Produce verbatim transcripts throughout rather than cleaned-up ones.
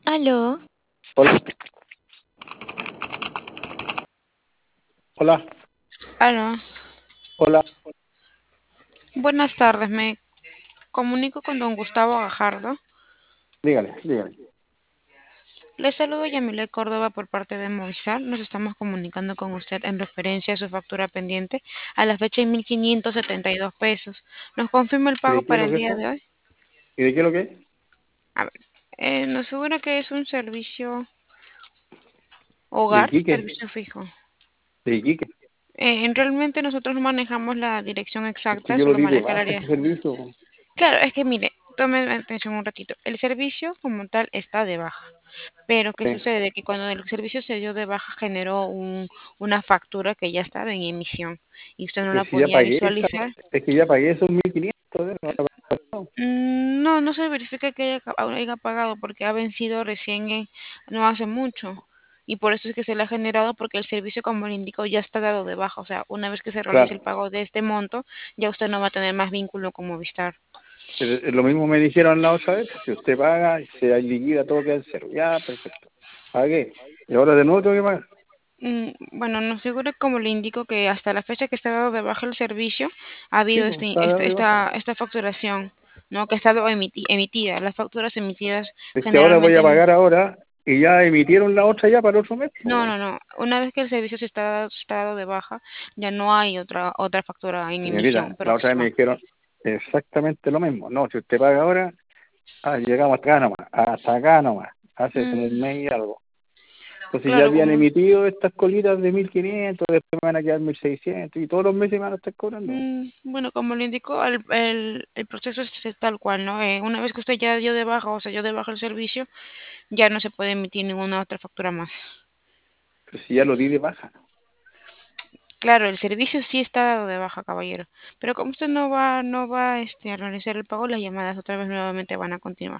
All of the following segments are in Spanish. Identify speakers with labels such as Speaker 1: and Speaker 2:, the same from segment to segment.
Speaker 1: Aló,
Speaker 2: Hola, hola,
Speaker 1: aló.
Speaker 2: hola,
Speaker 1: Buenas tardes, me comunico con don Gustavo Gajardo.
Speaker 2: dígale, dígale.
Speaker 1: Le saludo Yamile Córdoba por parte de Movistar. Nos estamos comunicando con usted en referencia a su factura pendiente a la fecha de mil quinientos setenta y dos pesos. ¿Nos confirma el
Speaker 2: ¿Y
Speaker 1: pago
Speaker 2: de qué es
Speaker 1: para
Speaker 2: lo
Speaker 1: el
Speaker 2: que
Speaker 1: día
Speaker 2: eso?
Speaker 1: de hoy?
Speaker 2: ¿Y de qué es lo que es?
Speaker 1: A ver, eh, nos asegura que es un servicio
Speaker 2: De
Speaker 1: hogar,
Speaker 2: Iquique,
Speaker 1: servicio fijo.
Speaker 2: de Iquique.
Speaker 1: Eh, en- realmente nosotros no manejamos la dirección
Speaker 2: Es que
Speaker 1: exacta,
Speaker 2: yo lo
Speaker 1: solo
Speaker 2: di de
Speaker 1: maneja el
Speaker 2: baja
Speaker 1: área.
Speaker 2: ese servicio.
Speaker 1: Claro, es que mire, tome atención un ratito. El servicio como tal está de baja. Pero ¿qué
Speaker 2: Sí.
Speaker 1: sucede? Que cuando el servicio se dio de baja generó un, una factura que ya estaba en emisión y usted no
Speaker 2: Pero
Speaker 1: la
Speaker 2: si ya
Speaker 1: podía
Speaker 2: pagué esa,
Speaker 1: visualizar.
Speaker 2: es que ya pagué esos mil quinientos, ¿eh? No la he pagado.
Speaker 1: Mm, No, no se verifica que haya, ca- haya pagado porque ha vencido recién en- no hace mucho. Y por eso es que se le ha generado porque el servicio, como le indico, ya está dado de baja. O sea, una vez que se realice el
Speaker 2: Claro,
Speaker 1: pago de este monto, ya usted no va a tener más vínculo con Movistar.
Speaker 2: pero es lo mismo me dijeron la otra vez, si usted paga, se liquida todo queda en cero. Ya, perfecto. Pagué. Y ahora de nuevo tengo que pagar.
Speaker 1: Mm, Bueno, no seguro como le indico que hasta la fecha que está dado de baja el servicio ha
Speaker 2: Sí,
Speaker 1: habido
Speaker 2: pues,
Speaker 1: este,
Speaker 2: está
Speaker 1: esta,
Speaker 2: dado de baja.
Speaker 1: esta, esta facturación, ¿no? Que ha estado emiti- emitida. Las facturas emitidas
Speaker 2: Es que ahora voy a
Speaker 1: generalmente no.
Speaker 2: pagar ahora y ya emitieron la otra ya para el otro mes,
Speaker 1: No,
Speaker 2: pues.
Speaker 1: no, no. Una vez que el servicio se está, está dado de baja, ya no hay otra otra factura en emisión
Speaker 2: Señorita, la otra vez me
Speaker 1: próxima.
Speaker 2: dijeron exactamente lo mismo. No, si usted paga ahora, ah, llegamos hasta acá nomás, hasta acá nomás, hace como un
Speaker 1: Mm,
Speaker 2: mes y algo. Entonces ya
Speaker 1: claro,
Speaker 2: habían
Speaker 1: como.
Speaker 2: emitido estas colitas de mil quinientos, después me van a quedar mil seiscientos y todos los meses me van a estar cobrando.
Speaker 1: Mm, bueno, como le indicó, el, el, el proceso es es tal cual, ¿no? Eh, una vez que usted ya dio de baja o se dio de baja el servicio, ya no se puede emitir ninguna otra factura más.
Speaker 2: Pero si ya lo di de baja.
Speaker 1: Claro, el servicio sí está dado de baja, caballero. Pero como usted no va, no va este, a realizar el pago, las llamadas otra vez nuevamente van a continuar.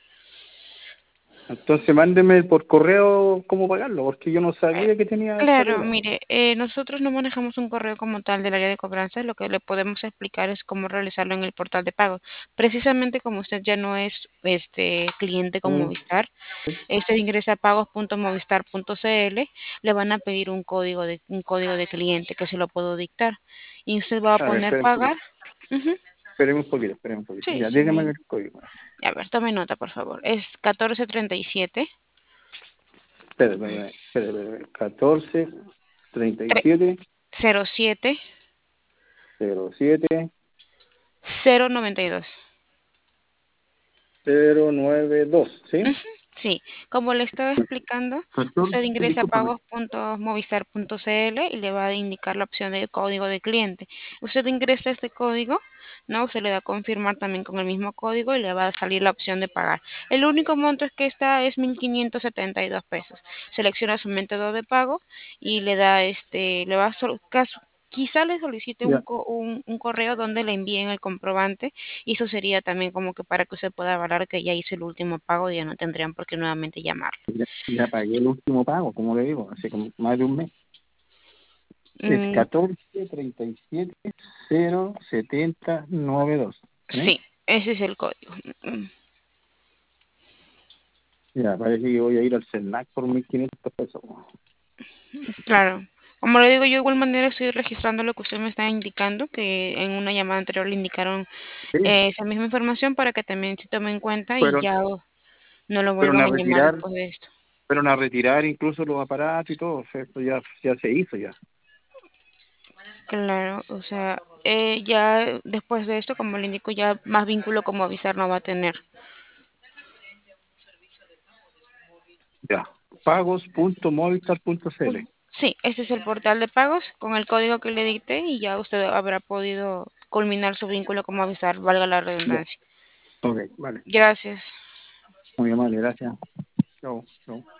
Speaker 2: Entonces mándeme por correo cómo pagarlo, porque yo no
Speaker 1: Eh,
Speaker 2: sabía que tenía esta
Speaker 1: claro,
Speaker 2: deuda.
Speaker 1: mire, eh, nosotros no manejamos un correo como tal del área de cobranza, lo que le podemos explicar es cómo realizarlo en el portal de pago. Precisamente como usted ya no es este cliente con
Speaker 2: Mm,
Speaker 1: Movistar,
Speaker 2: sí.
Speaker 1: usted ingresa a pagos punto movistar punto cl, le van a pedir un código de un código de cliente que se lo puedo dictar y usted va a
Speaker 2: A ver,
Speaker 1: poner
Speaker 2: esperen un
Speaker 1: pagar.
Speaker 2: poquito,
Speaker 1: Ujú.
Speaker 2: esperen un poquito, esperen un poquito.
Speaker 1: Sí,
Speaker 2: Ya,
Speaker 1: sí,
Speaker 2: dígame
Speaker 1: me.
Speaker 2: el código.
Speaker 1: A ver, tome nota, por favor. Es catorce treinta y siete
Speaker 2: Espere, espere, espere, espere. catorce, treinta y
Speaker 1: tre-
Speaker 2: siete,
Speaker 1: cero siete
Speaker 2: cero siete,
Speaker 1: cero noventa y dos.
Speaker 2: cero nueve dos, ¿sí?
Speaker 1: Ujú, sí, como le estaba explicando,
Speaker 2: catorce,
Speaker 1: usted ingresa a
Speaker 2: discúlpame.
Speaker 1: pagos punto movistar punto cl y le va a indicar la opción de código de cliente. Usted ingresa este código, ¿no? Usted le da a confirmar también con el mismo código y le va a salir la opción de pagar. El único monto es que está es mil quinientos setenta y dos pesos. Selecciona su método de pago y le da este, le va a sol- caso- quizá le solicite un,
Speaker 2: Ya,
Speaker 1: co- un, un correo donde le envíen el comprobante y eso sería también como que para que usted pueda avalar que ya hizo el último pago y ya no tendrían por qué nuevamente llamarlo.
Speaker 2: ya, ya pagué el último pago, como le digo, hace como más de un mes. Es
Speaker 1: Mm,
Speaker 2: catorce, treinta y siete, cero, setenta, noventa y dos, ¿sí?
Speaker 1: sí, ese es el código. Mm,
Speaker 2: Ya, parece que voy a ir al CERNAC por mil quinientos pesos.
Speaker 1: claro. Como le digo, yo de igual manera estoy registrando lo que usted me está indicando, que en una llamada anterior le indicaron
Speaker 2: Sí,
Speaker 1: eh, esa misma información para que también se tome en cuenta y
Speaker 2: fueron,
Speaker 1: ya no lo
Speaker 2: fueron
Speaker 1: vuelvan
Speaker 2: a
Speaker 1: a llamar
Speaker 2: retirar,
Speaker 1: después de esto.
Speaker 2: fueron a retirar incluso los aparatos y todo, o sea, esto ya, ya se hizo ya.
Speaker 1: Claro, o sea, eh, ya después de esto, como le indico, ya más vínculo como avisar no va a tener.
Speaker 2: Ya, pagos.movistar.cl.
Speaker 1: Pun- Sí, ese es el portal de pagos con el código que le dicté y ya usted habrá podido culminar su vínculo como avisar, valga la
Speaker 2: Ya,
Speaker 1: redundancia.
Speaker 2: ok, vale.
Speaker 1: Gracias.
Speaker 2: Muy amable, gracias. Chao, chao.